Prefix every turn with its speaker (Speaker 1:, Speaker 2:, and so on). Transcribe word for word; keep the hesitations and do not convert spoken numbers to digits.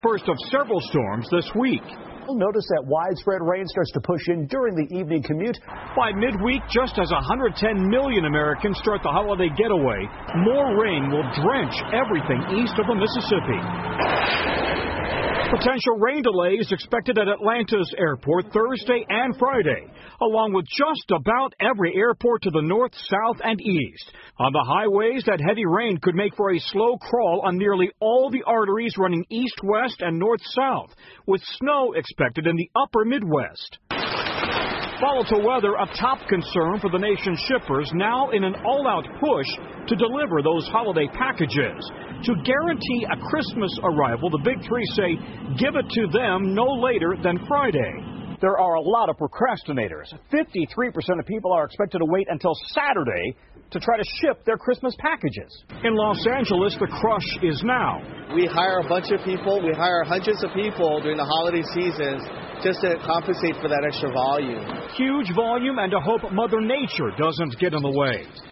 Speaker 1: First of several storms this week.
Speaker 2: You'll notice that widespread rain starts to push in during the evening commute.
Speaker 1: By midweek, just as one hundred ten million Americans start the holiday getaway, more rain will drench everything east of the Mississippi. Potential rain delays expected at Atlanta's airport Thursday and Friday, along with just about every airport to the north, south, and east. On the highways, that heavy rain could make for a slow crawl on nearly all the arteries running east-west and north-south, with snow expected in the upper Midwest. Volatile weather a top concern for the nation's shippers, now in an all-out push to deliver those holiday packages. To guarantee a Christmas arrival, the big three say give it to them no later than Friday.
Speaker 2: There are a lot of procrastinators. fifty-three percent of people are expected to wait until Saturday to try to ship their Christmas packages.
Speaker 1: In Los Angeles, the crush is now.
Speaker 3: We hire a bunch of people. We hire hundreds of people during the holiday seasons just to compensate for that extra volume.
Speaker 1: Huge volume and to hope Mother Nature doesn't get in the way.